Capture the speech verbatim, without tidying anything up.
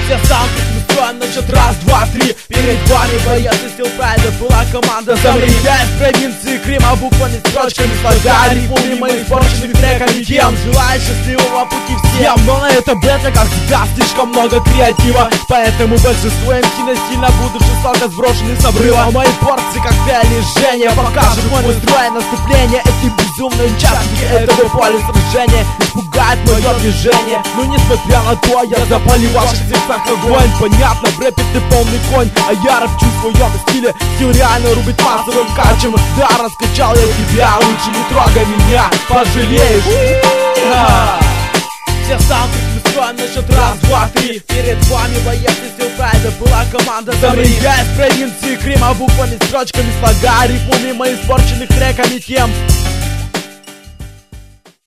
Все станки строим на счет раз, два, три. Перед вами боец из Steel Pride, была команда Замри. Я из провинции Крыма, буквами, строчками, слога рифмами, моими испорченными треками тем. Желаю счастливого пути всем. Но на это бета, как всегда, слишком много креатива, поэтому большинство эм си насильно будут жестоко сброшены с обрыва. Мои порции коктейли жжения покажут мой строй наступления. Эти безумные участники этого поля сражения испугают мое движение. Но несмотря на то, я запалил в ваших сердцах огонь. Понятно, в рэпе ты полный конь, а я рэпчу в своем стиле. Стил реально рубит массовым качем. Да, раскачал я тебя, лучше не трогай меня, пожалеешь. Все станки мы строим на счет раз, два, три. Перед вами боец из Steel Pride, была команда Замри. Я из провинции Крыма, буквами, строчками, слога рифмами, моими испорченных треками тем.